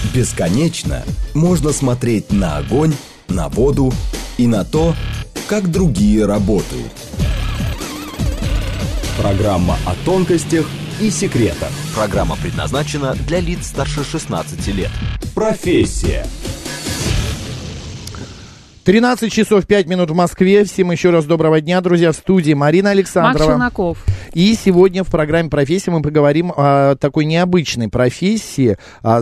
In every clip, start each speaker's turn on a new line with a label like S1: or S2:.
S1: Бесконечно можно смотреть на огонь, на воду и на то, как другие работают. Программа о тонкостях и секретах.
S2: Программа предназначена для лиц старше 16 лет.
S1: Профессия.
S3: 13 часов 5 минут в Москве. Всем еще раз доброго дня, друзья. В студии Марина Александрова.
S4: Макс Челноков.
S3: И сегодня в программе «Профессия» мы поговорим о такой необычной профессии.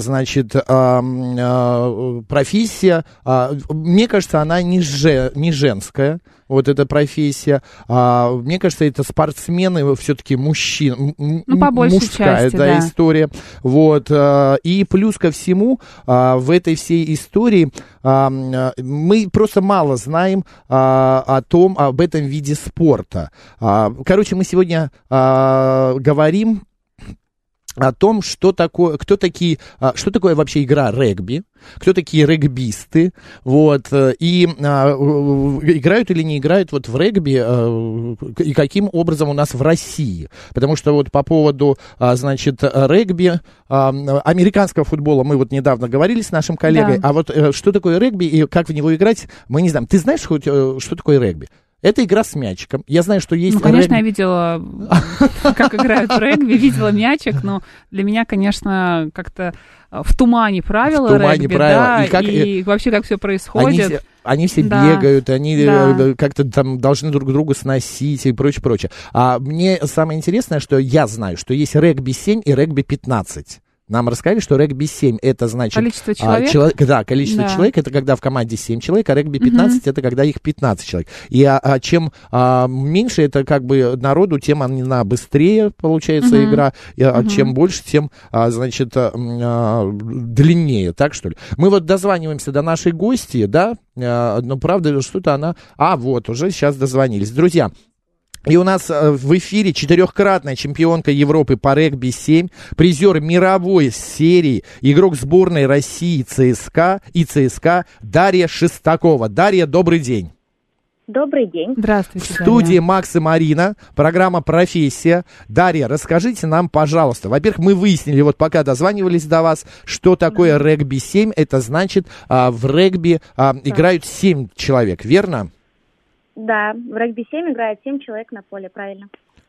S3: Профессия, мне кажется, она не женская. Вот эта профессия. Мне кажется, это спортсмены все-таки мужчин.
S4: По большей
S3: мужская,
S4: части, да,
S3: история. Вот. И плюс ко всему, в этой всей истории мы просто мало знаем об этом виде спорта. Короче, мы сегодня говорим о том, что такое вообще игра регби, кто такие регбисты, вот, и играют или не играют вот в регби, и каким образом у нас в России. Потому что вот по поводу, регби, американского футбола мы вот недавно говорили с нашим коллегой,
S4: да.
S3: А вот что такое регби и как в него играть, мы не знаем. Ты знаешь хоть, что такое регби? Это игра с мячиком. Я знаю, что есть...
S4: конечно, я видела, как играют в регби, видела мячик, но для меня, конечно, как-то в тумане правила регби, да, и вообще как все происходит.
S3: Они все бегают, они как-то там должны друг друга сносить и прочее. А мне самое интересное, что я знаю, что есть регби-7 и регби-15. Нам рассказали, что регби-7 это значит...
S4: Количество человек?
S3: Количество человек, это когда в команде 7 человек, а регби-15 это когда их 15 человек. И чем меньше это как бы народу, тем она быстрее получается игра, чем больше, тем, длиннее, так что ли? Мы вот дозваниваемся до нашей гости, да, но правда что-то она... вот, уже сейчас дозвонились. Друзья, и у нас в эфире 4-кратная чемпионка Европы по регби-7, призер мировой серии, игрок сборной России ЦСКА Дарья Шестакова. Дарья, добрый день.
S5: Добрый день.
S4: Здравствуйте,
S3: В студии Макс и Марина, программа «Профессия». Дарья, расскажите нам, пожалуйста, во-первых, мы выяснили, вот пока дозванивались до вас, что такое регби-7, это значит, в регби играют 7 человек, верно?
S5: Да, в регби-7 играет 7 человек на поле, правильно.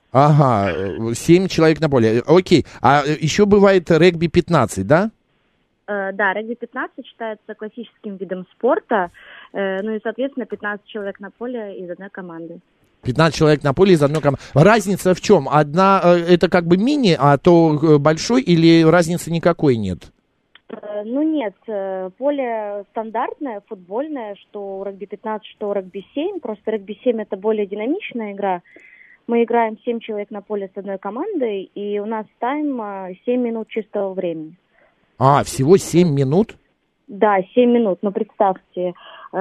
S3: 7 человек на поле, окей. А еще бывает регби-15, да?
S5: Да, регби-15 считается классическим видом спорта, и, соответственно, 15 человек на поле из одной команды.
S3: 15 человек на поле из одной команды. Разница в чем? Одна это как бы мини, а то большой, или разницы никакой нет?
S5: Нет, поле стандартное, футбольное, что у регби-15, что у регби-7. Просто регби-7 это более динамичная игра. Мы играем 7 человек на поле с одной командой, и у нас тайм 7 минут чистого времени.
S3: Всего 7 минут?
S5: Да, 7 минут. Но представьте,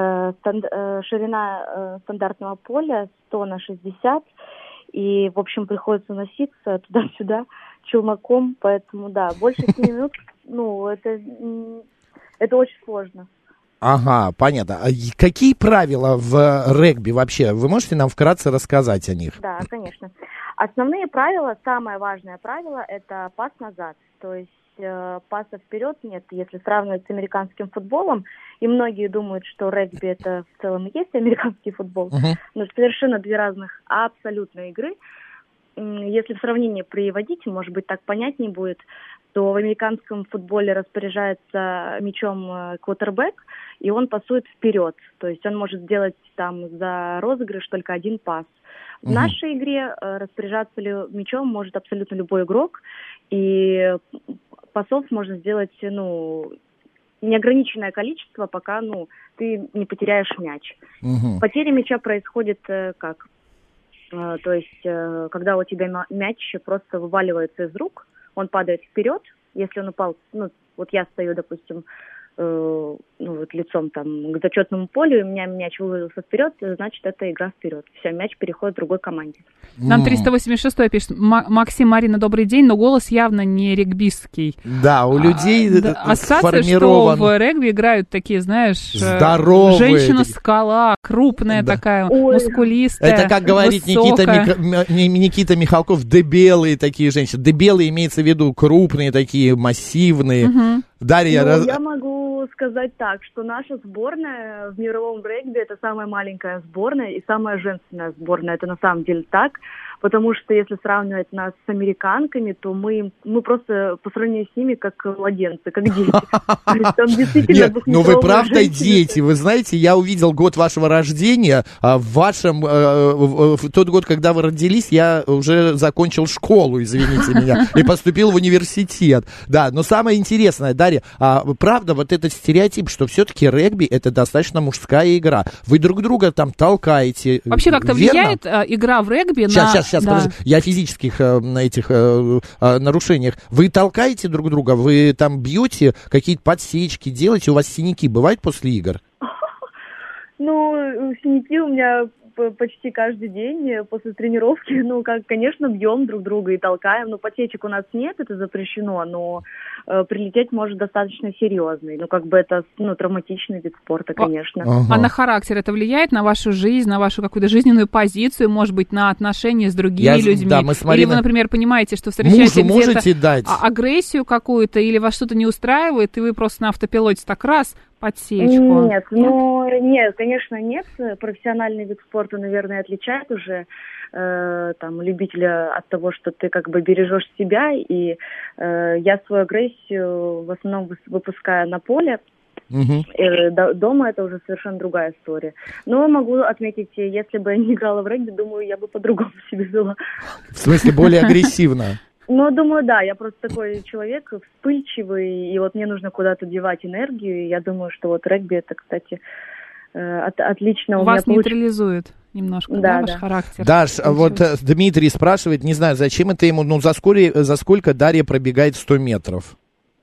S5: ширина стандартного поля 100 на 60, и, в общем, приходится носиться туда-сюда челноком, поэтому, да, больше 7 минут, это очень сложно.
S3: Понятно. А какие правила в регби вообще? Вы можете нам вкратце рассказать о них?
S5: Да, конечно. Основные правила, самое важное правило, это пас назад. То есть паса вперед нет, если сравнивать с американским футболом. И многие думают, что регби это в целом и есть американский футбол. Но совершенно две разных абсолютно игры. Если в сравнение приводить, может быть, так понятнее будет, то в американском футболе распоряжается мячом квотербэк, и он пасует вперед. То есть он может сделать там за розыгрыш только один пас. В нашей игре распоряжаться мячом может абсолютно любой игрок, и пасов можно сделать, неограниченное количество, пока, ты не потеряешь мяч. Потеря мяча происходит как? То есть, когда у тебя мяч просто вываливается из рук, он падает вперед. Если он упал, вот я стою, допустим, лицом там к зачетному полю, и у меня мяч вывалился вперед, значит, это игра вперед. Все, мяч переходит к другой команде.
S4: Нам 386-й пишет: Максим, Марина, добрый день, но голос явно не регбистский.
S3: Да, у людей
S4: сформирован... что в регби играют такие, знаешь,
S3: здоровые.
S4: Женщина-скала, крупная такая, мускулистая,
S3: это, как говорит Никита Михалков, дебелые такие женщины. Дебелые имеется в виду крупные такие, массивные. Дарья,
S5: я могу сказать так, что наша сборная в мировом регби – это самая маленькая сборная и самая женственная сборная. Это на самом деле так, потому что если сравнивать нас с американками, то мы просто по сравнению с ними как младенцы, как дети.
S3: Нет, ну вы правда дети. Вы знаете, я увидел год вашего рождения. В тот год, когда вы родились, я уже закончил школу, извините меня, и поступил в университет. Да, но самое интересное, Дарья, правда, вот этот стереотип, что все-таки регби это достаточно мужская игра. Вы друг друга там толкаете.
S4: Вообще как-то влияет игра в регби
S3: Сейчас, подожди. Я о физических нарушениях. Вы толкаете друг друга, вы там бьете, какие-то подсечки делаете, у вас синяки бывают после игр?
S5: Ну, синяки у меня почти каждый день после тренировки. Ну, конечно, бьем друг друга и толкаем. Но подсечек у нас нет, это запрещено, но прилететь может достаточно серьезный. Ну, это травматичный вид спорта, конечно.
S4: А на характер это влияет, на вашу жизнь, на вашу какую-то жизненную позицию, может быть, на отношения с другими людьми? Да, или вы, например, понимаете, что встречаете где-то агрессию какую-то, или вас что-то не устраивает, и вы просто на автопилоте так раз подсечку?
S5: Нет, конечно, нет. Профессиональный вид спорта, наверное, отличает уже любителя от того, что ты бережешь себя, и я свою агрессию в основном выпускаю на поле. Дома это уже совершенно другая история. Но могу отметить, если бы я не играла в регби, думаю, я бы по-другому себя вела.
S3: В смысле, более агрессивно?
S5: Думаю, да, я просто такой человек вспыльчивый, и мне нужно куда-то девать энергию, и я думаю, что регби это, кстати, отлично у меня
S4: вас нейтрализует немножко, да, ваш характер.
S3: Даш, Дмитрий спрашивает, не знаю, зачем это ему, за сколько Дарья пробегает 100 метров?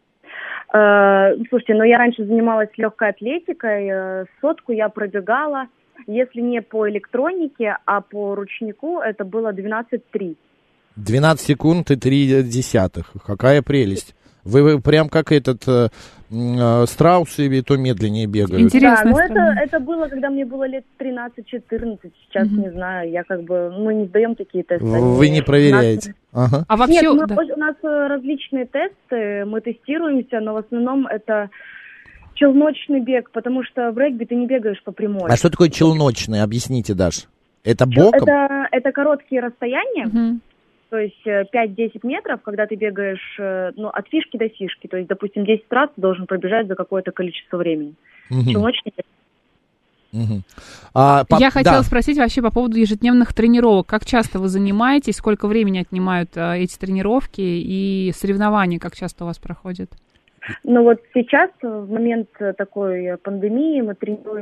S5: Слушайте, я раньше занималась легкой атлетикой, 100 я пробегала, если не по электронике, а по ручнику, это было 12:3.
S3: 12 секунд и 0,3. Какая прелесть. Вы прям как страусы, и то медленнее бегают.
S4: Интересно.
S5: Да, это было, когда мне было лет 13-14. Сейчас не знаю, мы не сдаем такие тесты.
S3: Вы не проверяете. Ага.
S4: А вообще...
S5: Нет, у нас различные тесты, мы тестируемся, но в основном это челночный бег, потому что в регби ты не бегаешь по прямой.
S3: А что такое челночный? Объясните, Даш. Это боком?
S5: Это короткие расстояния. То есть 5-10 метров, когда ты бегаешь от фишки до фишки. То есть, допустим, 10 раз ты должен пробежать за какое-то количество времени. Челночный бег.
S4: Я хотела спросить вообще по поводу ежедневных тренировок. Как часто вы занимаетесь, сколько времени отнимают эти тренировки и соревнования, как часто у вас проходят?
S5: Сейчас, в момент такой пандемии, мы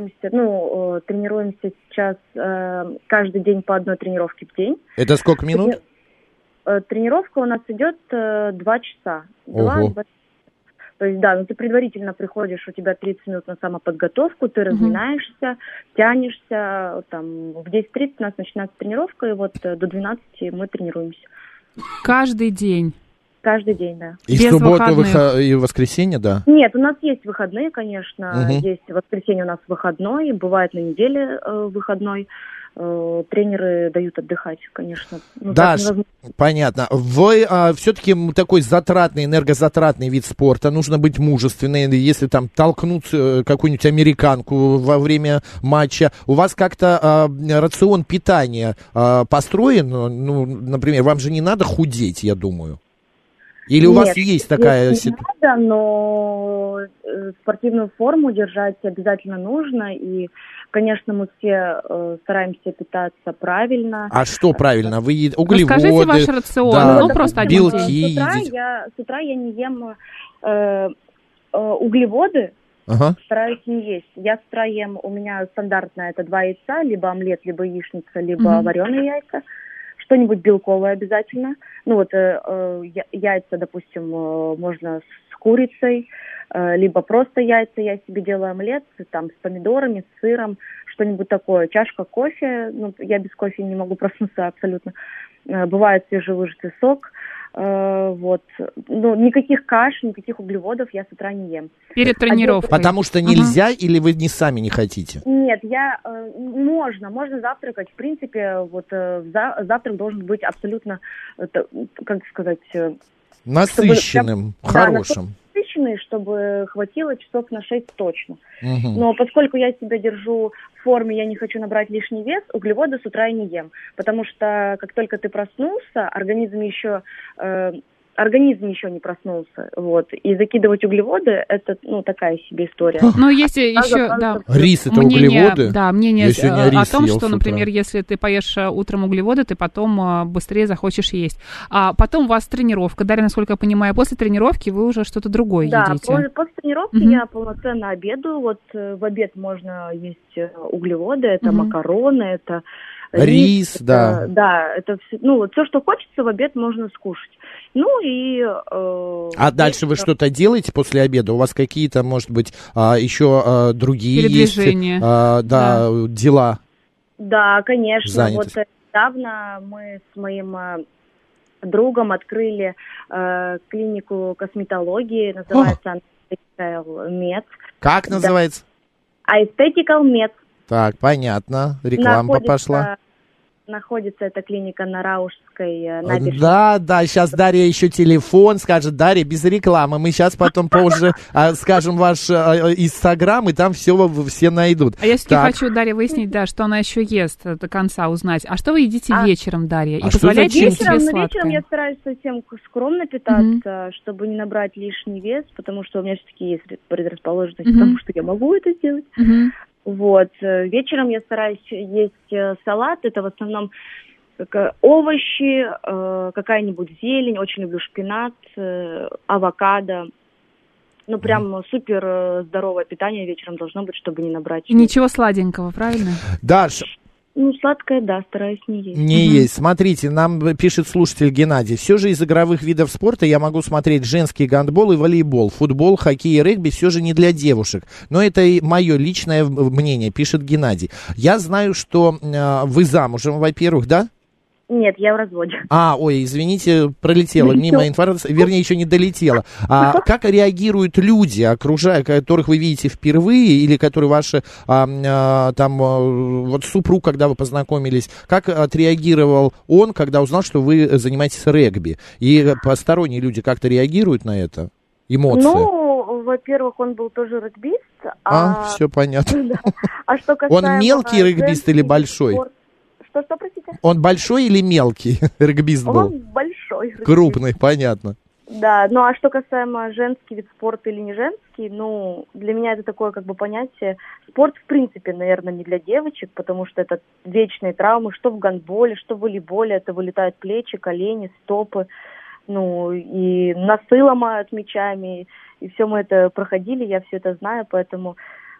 S5: тренируемся сейчас каждый день по одной тренировке в день.
S3: Это сколько минут?
S5: Тренировка у нас идет 2 часа. 2. То есть, ты предварительно приходишь, у тебя 30 минут на самоподготовку, ты разминаешься, тянешься, в 10:30 у нас начинается тренировка, и до 12 мы тренируемся.
S4: Каждый день?
S5: Каждый день, да.
S3: И в субботу и воскресенье, да?
S5: Нет, у нас есть выходные, конечно, есть воскресенье у нас выходной, бывает на неделе выходной. Тренеры дают отдыхать, конечно.
S3: Да, понятно. Вы все-таки такой энергозатратный вид спорта. Нужно быть мужественным. Если толкнуть какую-нибудь американку во время матча, у вас как-то рацион питания построен? Например, вам же не надо худеть, я думаю. Или у вас есть такая ситуация?
S5: Не надо, но спортивную форму держать обязательно нужно. И, конечно, мы все стараемся питаться правильно.
S3: А что правильно? Вы углеводы?
S4: Расскажите ваш рацион, просто
S3: белки
S5: едите. С утра я не ем углеводы. Стараюсь не есть. Я с утра ем, у меня стандартное это 2 яйца, либо омлет, либо яичница, либо вареные яйца. Что-нибудь белковое обязательно. Яйца, допустим, можно с курицей, либо просто яйца. Я себе делаю омлет с помидорами, с сыром, что-нибудь такое. Чашка кофе. Я без кофе не могу проснуться абсолютно. Бывает свежевыжатый сок. Никаких каш, никаких углеводов я с утра не ем.
S4: Перед тренировкой?
S3: Потому что нельзя или вы сами не хотите?
S5: Нет, можно завтракать. В принципе, завтрак должен быть абсолютно, насыщенным,
S3: хорошим.
S5: насыщенные, чтобы хватило часов на 6 точно. Но поскольку я себя держу в форме, я не хочу набрать лишний вес, углеводы с утра я не ем. Потому что как только ты проснулся, организм еще не проснулся, вот, и закидывать углеводы, это, такая себе история.
S4: Ну, если еще,
S3: рис это углеводы?
S4: Да, мнение о том, что, например, если ты поешь утром углеводы, ты потом быстрее захочешь есть. А потом у вас тренировка, Дарья, насколько я понимаю, после тренировки вы уже что-то другое едите.
S5: Да, после тренировки я полноценно обедаю, вот в обед можно есть углеводы, это макароны, это
S3: рис, да.
S5: Да, это все, вот все, что хочется, в обед можно скушать.
S3: А дальше вы что-то делаете после обеда? У вас какие-то, может быть, еще другие
S4: передвижения.
S3: Есть дела?
S5: Да, конечно.
S3: Занятость.
S5: Вот недавно мы с моим другом открыли клинику косметологии, называется Aesthetical Med.
S3: Как называется?
S5: Aesthetical Med.
S3: Так, понятно. Реклама пошла.
S5: Находится эта клиника на Раушской набережной.
S3: Да, сейчас Дарья еще телефон скажет. Дарья, без рекламы. Мы сейчас потом позже скажем ваш Инстаграм, и там все найдут.
S4: А я все-таки хочу, Дарья, выяснить, что она еще ест до конца, узнать. А что вы едите вечером, Дарья? И позволяете ли себе сладкое?
S5: Вечером я стараюсь совсем скромно питаться, чтобы не набрать лишний вес, потому что у меня все-таки есть предрасположенность к тому, что я могу это сделать. Вот. Вечером я стараюсь есть салат. Это в основном овощи, какая-нибудь зелень. Очень люблю шпинат, авокадо. Прям супер здоровое питание вечером должно быть, чтобы не набрать.
S4: Ничего сладенького, правильно?
S3: Даша.
S5: Сладкое, да, стараюсь не есть.
S3: Не есть. Смотрите, нам пишет слушатель Геннадий. Все же из игровых видов спорта я могу смотреть женский гандбол и волейбол. Футбол, хоккей и регби все же не для девушек. Но это и мое личное мнение, пишет Геннадий. Я знаю, что вы замужем, во-первых, да?
S5: Нет, я в разводе.
S3: Извините, пролетела мимо информации, вернее, еще не долетела. Как реагируют люди, которых вы видите впервые, или которые ваши, супруг, когда вы познакомились, как отреагировал он, когда узнал, что вы занимаетесь регби? И посторонние люди как-то реагируют на это? Эмоции?
S5: Во-первых, он был тоже регбист.
S3: Все понятно.
S5: А что касаемо...
S3: Он мелкий регбист или большой?
S5: Что, простите?
S3: Он большой или мелкий регбист был?
S5: Он большой.
S3: Крупный, понятно.
S5: Да, а что касаемо женский вид спорта или не женский, для меня это такое понятие. Спорт, в принципе, наверное, не для девочек, потому что это вечные травмы, что в гандболе, что в волейболе, это вылетают плечи, колени, стопы, и носы ломают мячами, и все мы это проходили, я все это знаю, поэтому,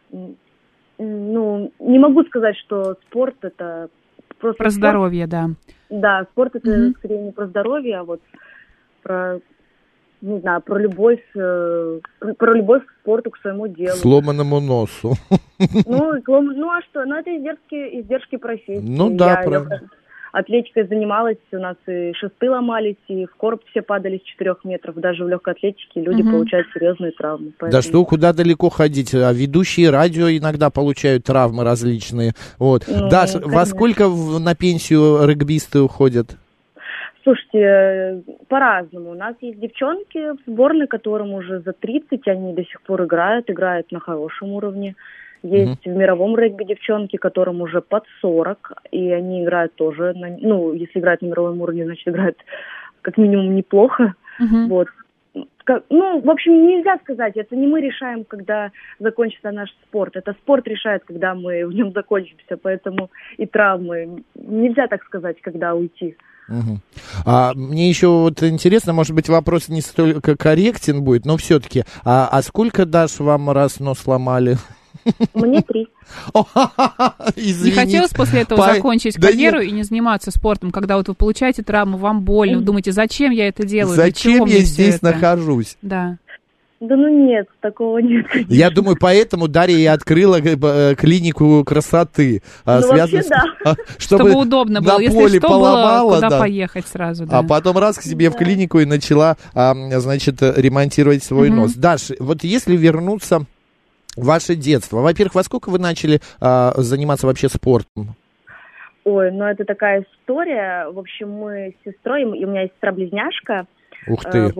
S5: не могу сказать, что спорт это... Просто
S4: про здоровье, да.
S5: Да, спорт это скорее не про здоровье, а про любовь к спорту, к своему делу.
S3: Сломанному носу.
S5: А что? Это издержки профессии.
S3: Правильно.
S5: Атлетикой занималась, у нас и шесты ломались, и в короб все падали с 4 метров. Даже в легкой атлетике люди получают серьезные травмы.
S3: Да что, куда далеко ходить? А ведущие радио иногда получают травмы различные. Даша, во сколько на пенсию регбисты уходят?
S5: Слушайте, по-разному. У нас есть девчонки в сборной, которым уже за 30, они до сих пор играют на хорошем уровне. Есть в мировом регби девчонки, которым уже под 40, и они играют тоже, если играют на мировом уровне, значит, играют как минимум неплохо. В общем, нельзя сказать, это не мы решаем, когда закончится наш спорт, это спорт решает, когда мы в нем закончимся, поэтому и травмы, нельзя так сказать, когда уйти.
S3: Мне еще интересно, может быть, вопрос не столько корректен будет, но все-таки, сколько, Даш, вам раз нос сломали?
S5: Мне 3.
S3: Извините.
S4: Не хотелось после этого закончить карьеру и не заниматься спортом, когда вы получаете травму, вам больно, вы думаете, зачем я это делаю?
S3: Зачем я здесь нахожусь?
S4: Да.
S5: Нет, такого нет.
S3: Я думаю, поэтому Дарья и открыла клинику красоты.
S5: Вообще, да.
S4: Чтобы удобно было, если что, было куда поехать сразу.
S3: А потом раз к себе в клинику и начала, ремонтировать свой нос. Даша, если вернуться в ваше детство, во-первых, во сколько вы начали заниматься вообще спортом?
S5: Это такая история. В общем, мы с сестрой, и у меня есть сестра-близняшка.
S3: Ух ты.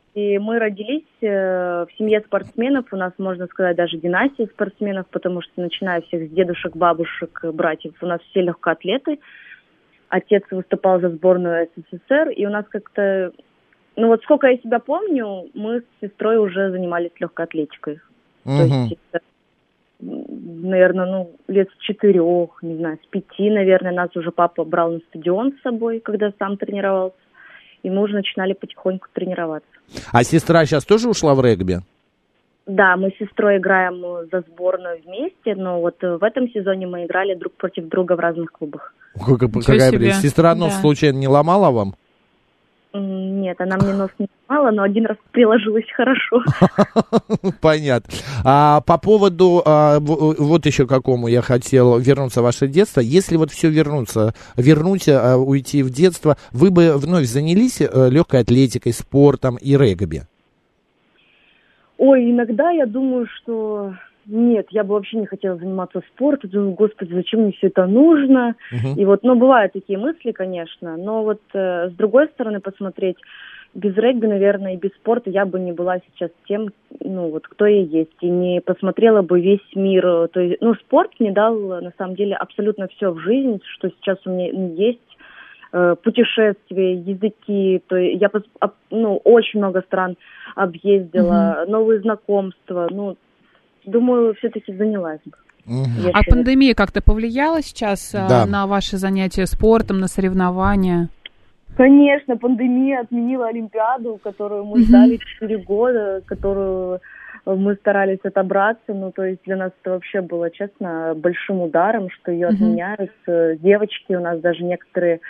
S5: И мы родились в семье спортсменов, у нас, можно сказать, даже династия спортсменов, потому что, начиная всех с дедушек, бабушек, братьев, у нас все легкоатлеты. Отец выступал за сборную СССР, и у нас как-то, ну вот сколько я себя помню, мы с сестрой уже занимались легкоатлетикой. То есть, наверное, лет с 4, не знаю, с 5, наверное, нас уже папа брал на стадион с собой, когда сам тренировался. И мы уже начинали потихоньку тренироваться.
S3: А сестра сейчас тоже ушла в регби?
S5: Да, мы с сестрой играем за сборную вместе, но вот в этом сезоне мы играли друг против друга в разных клубах.
S3: Какая прелесть. Сестра нос случайно не ломала вам?
S5: Нет, она мне нос не ломала, но один раз приложилась хорошо.
S3: Понятно. А по поводу, вот еще к какому я хотел вернуться в ваше детство. Если вот все вернуть, уйти в детство, вы бы вновь занялись легкой атлетикой, спортом и регби?
S5: Ой, иногда я думаю, что... Нет, я бы вообще не хотела заниматься спортом. Думаю, господи, зачем мне все это нужно? И вот, бывают такие мысли, конечно. Но вот с другой стороны посмотреть, без регби, наверное, и без спорта я бы не была сейчас тем, кто я есть. И не посмотрела бы весь мир. То есть, спорт мне дал, на самом деле, абсолютно все в жизни, что сейчас у меня есть. Путешествия, языки. То есть я, очень много стран объездила, новые знакомства. Думаю, все-таки занялась бы.
S4: А пандемия как-то повлияла сейчас на ваши занятия спортом, на соревнования?
S5: Конечно, пандемия отменила Олимпиаду, которую мы ждали 4 года, которую мы старались отобраться. То есть для нас это вообще было, честно, большим ударом, что ее отменяют. Девочки у нас даже некоторые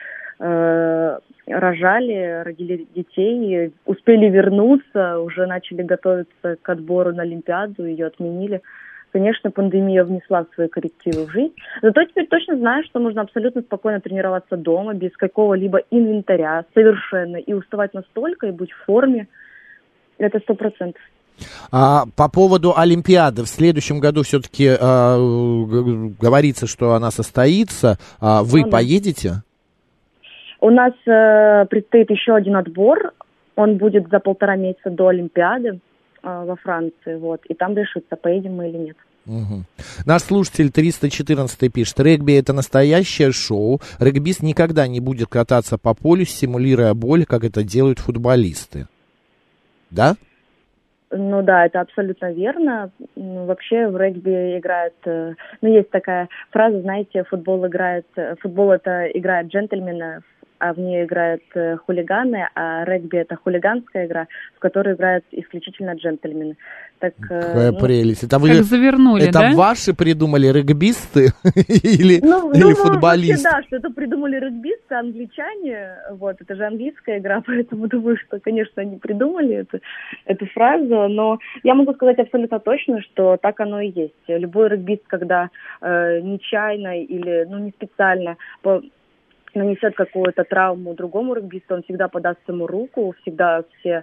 S5: родили детей, успели вернуться, уже начали готовиться к отбору на Олимпиаду, ее отменили. Конечно, пандемия внесла свои коррективы в жизнь. Зато теперь точно знаю, что можно абсолютно спокойно тренироваться дома, без какого-либо инвентаря, совершенно, и уставать настолько, и быть в форме. Это 100%.
S3: А по поводу Олимпиады, в следующем году все-таки говорится, что она состоится. Вы поедете?
S5: У нас предстоит еще один отбор. Он будет за 1,5 месяца до Олимпиады во Франции. И там решится, поедем мы или нет.
S3: Наш слушатель 314 пишет: регби — это настоящее шоу. Регбист никогда не будет кататься по полю, симулируя боль, как это делают футболисты. Да?
S5: Да, это абсолютно верно. Вообще в регби играют... есть такая фраза, знаете, футбол это играет джентльмены, а в ней играют хулиганы, а регби это хулиганская игра, в которой играют исключительно джентльмены.
S3: Какая прелесть. Это
S4: как завернули,
S3: это
S4: да?
S3: Ваши придумали регбисты или футболисты?
S5: Да, что это придумали регбисты, англичане. Это же английская игра, поэтому думаю, что, конечно, они придумали эту фразу. Но я могу сказать абсолютно точно, что так оно и есть. Любой регбист, когда нечаянно или не специально нанесет какую-то травму другому регбисту, он всегда подаст ему руку, всегда все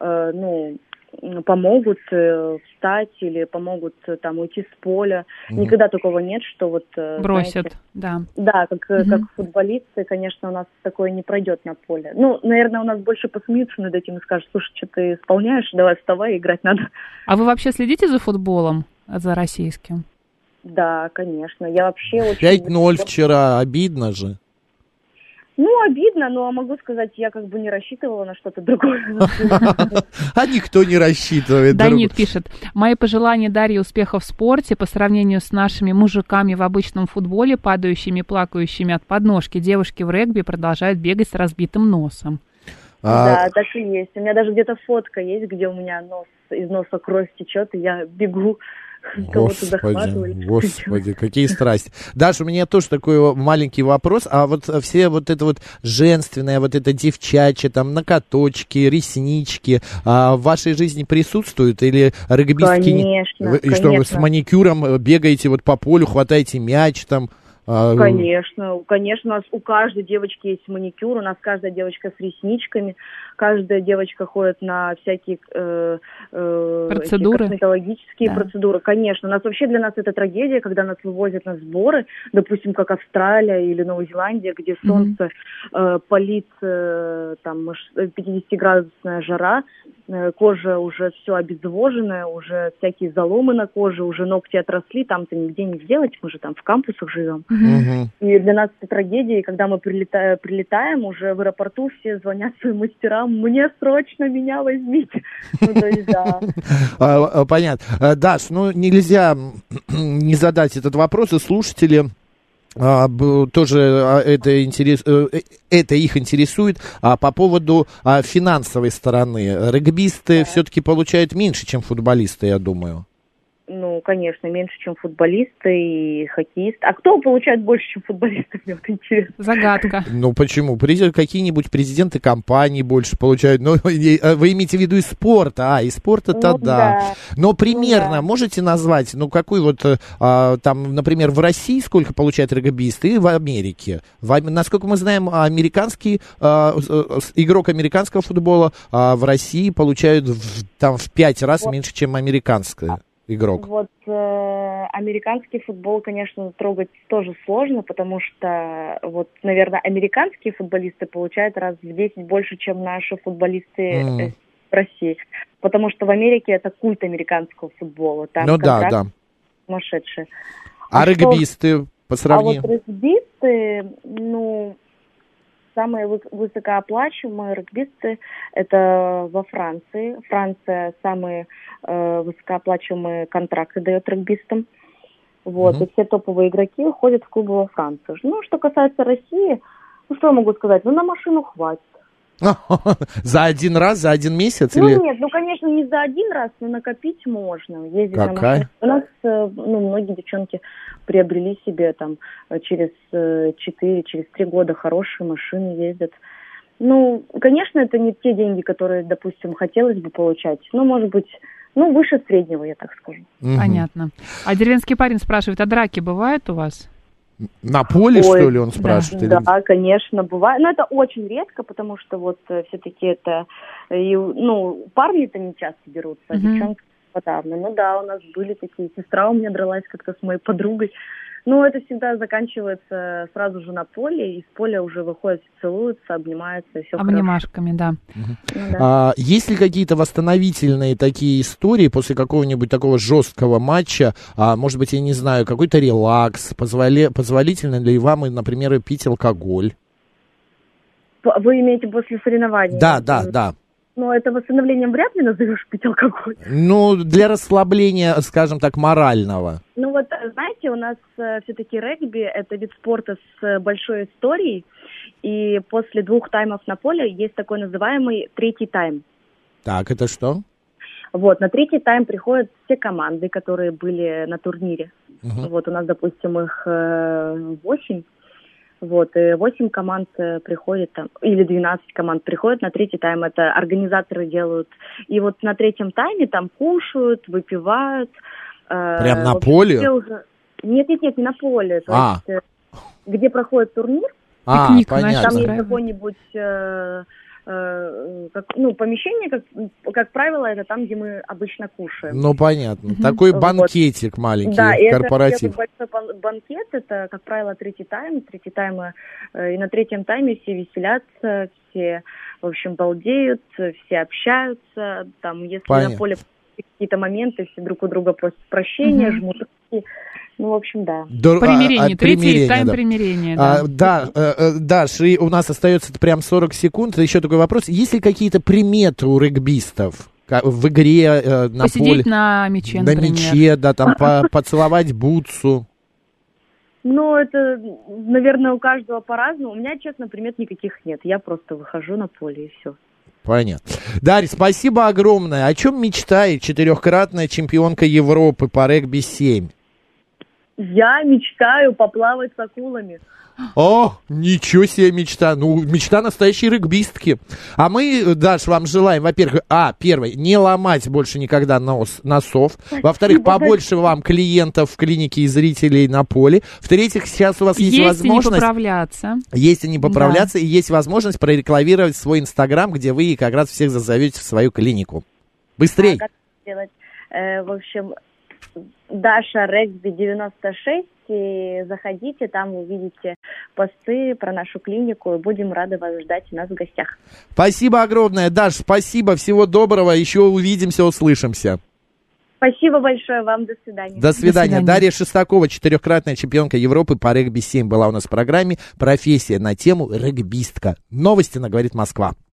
S5: помогут встать или помогут уйти с поля. Никогда такого нет, что
S4: бросят,
S5: знаете, да, как футболисты, конечно, у нас такое не пройдет на поле. Наверное, у нас больше посмеются над этим и скажут: слушай, что ты исполняешь, давай вставай, играть надо.
S4: А вы вообще следите за футболом, за российским?
S5: Да, конечно, я вообще очень...
S3: 5-0 вчера, обидно же.
S5: Обидно, но могу сказать, я не рассчитывала на что-то другое.
S3: А никто не рассчитывает.
S4: Данит пишет: мои пожелания Дарье успехов в спорте. По сравнению с нашими мужиками в обычном футболе, падающими, плакающими от подножки, девушки в регби продолжают бегать с разбитым носом.
S5: Да, так и есть. У меня даже где-то фотка есть, где у меня из носа кровь течет, и я бегу.
S3: Господи, какие страсти. Даша, у меня тоже такой маленький вопрос. А все это женственное, это девчачье, ноготочки, реснички, в вашей жизни присутствуют? Или регбистки...
S5: Конечно,
S3: что вы с маникюром бегаете по полю, хватаете мяч там?
S5: Конечно, у нас у каждой девочки есть маникюр, у нас каждая девочка с ресничками, каждая девочка ходит на всякие косметологические процедуры. Конечно, для нас это трагедия, когда нас вывозят на сборы, допустим, как Австралия или Новая Зеландия, где солнце палит, там 50-градусная жара, кожа уже все обезвоженная, уже всякие заломы на коже, уже ногти отросли, там-то нигде не сделать, мы же там в кампусах живем. И для нас это трагедия, и когда мы прилетаем, уже в аэропорту все звонят своим мастерам, мне срочно меня возьмите. Ну, то есть, да.
S3: Понятно. Даш, нельзя не задать этот вопрос, и слушатели тоже это их интересует. По поводу финансовой стороны. Регбисты все-таки получают меньше, чем футболисты, я думаю.
S5: Ну, конечно, меньше, чем футболисты и хоккеисты. А кто получает больше, чем футболисты, мне вот интересно.
S4: Загадка.
S3: Ну, почему? Какие-нибудь президенты компаний больше получают. Ну, вы имеете в виду из спорта. Из спорта-то да. Но примерно можете назвать, какой там, например, в России сколько получают регбисты и в Америке? Насколько мы знаем, игрок американского футбола в России получают в 5 раз меньше, чем американская. Игрок.
S5: Американский футбол, конечно, трогать тоже сложно, потому что, наверное, американские футболисты получают раз в 10 больше, чем наши футболисты в России. Потому что в Америке это культ американского футбола. Там
S3: да.
S5: Сумасшедшие.
S3: А регбисты по сравнению?
S5: А регбисты, самые высокооплачиваемые регбисты это во Франции. Франция самые высокооплачиваемые контракты дает регбистам. И все топовые игроки уходят в клубы во Францию. Что касается России, что я могу сказать? На машину хватит.
S3: За один раз, за один месяц?
S5: Нет, конечно, не за один раз, но накопить можно. Ездить на машине. У нас многие девчонки приобрели себе там через 4, через 3 года хорошие машины ездят. Конечно, это не те деньги, которые, допустим, хотелось бы получать. Может быть, выше среднего, я так скажу.
S4: Понятно. А деревенский парень спрашивает, а драки бывают у вас?
S3: На поле, что ли, он спрашивает?
S5: Да, конечно, бывает. Но это очень редко, потому что все-таки это... парни-то не часто берутся, а девчонки подавно. У нас были такие. Сестра у меня дралась как-то с моей подругой. Это всегда заканчивается сразу же на поле, и с поля уже выходят, целуются, обнимаются, и все
S4: обнимашками,
S5: хорошо.
S4: Да.
S3: Есть ли какие-то восстановительные такие истории после какого-нибудь такого жесткого матча? Может быть, я не знаю, какой-то релакс? Позволительно ли вам, например, пить алкоголь?
S5: Вы имеете после соревнований?
S3: Да.
S5: Но это восстановлением вряд ли назовешь пить алкоголь.
S3: Для расслабления, скажем так, морального.
S5: Знаете, у нас все-таки регби – это вид спорта с большой историей, и после 2 таймов на поле есть такой называемый 3-й тайм.
S3: Так, это что?
S5: На 3-й тайм приходят все команды, которые были на турнире. У нас, допустим, их 8. И 8 команд приходит там, или 12 команд приходят на 3-й тайм. Это организаторы делают. И на 3-м тайме там кушают, выпивают.
S3: Прям на поле?
S5: Нет, не на поле. То есть, где проходит турнир.
S4: Пикник,
S3: понятно.
S5: Там есть какой-нибудь помещение, как правило, это там, где мы обычно кушаем.
S3: Понятно. Такой банкетик маленький, корпоратив.
S5: Да, это большой банкет, это, как правило, 3-й тайм. 3-й тайм, и на 3-м тайме все веселятся, все, в общем, балдеют, все общаются. Там, если на поле какие-то моменты, все друг у друга просят прощения, жмут руки. В общем, да.
S4: Примирение, 3-й тайм примирения.
S3: Даш, и у нас остается прям 40 секунд. Еще такой вопрос. Есть ли какие-то приметы у регбистов в игре на поле?
S4: Посидеть на мяче, например.
S3: На мяче, да, там поцеловать бутсу.
S5: Это, наверное, у каждого по-разному. У меня, честно, примет никаких нет. Я просто выхожу на поле, и все.
S3: Понятно. Дарья, спасибо огромное. О чем мечтает 4-кратная чемпионка Европы по регби-7?
S5: Я мечтаю поплавать с акулами.
S3: О, ничего себе мечта. Ну, мечта настоящей регбистки. А мы, Даш, вам желаем, во-первых, первое, не ломать больше никогда носов. Во-вторых, побольше вам клиентов в клинике и зрителей на поле. В-третьих, сейчас у вас есть возможность...
S4: не поправляться.
S3: Есть и не поправляться, и есть возможность прорекламировать свой Инстаграм, где вы как раз всех зазовете в свою клинику. Быстрей.
S5: Как сделать? В общем, Даша Регби 96. И заходите, там увидите посты про нашу клинику, и будем рады вас ждать у нас в гостях.
S3: Спасибо огромное, Даш, спасибо, всего доброго, еще увидимся, услышимся.
S5: Спасибо большое вам, до свидания.
S3: До свидания. Дарья Шестакова, 4-кратная чемпионка Европы по регби-7, была у нас в программе «Профессия» на тему регбистка. Новости на «Говорит Москва».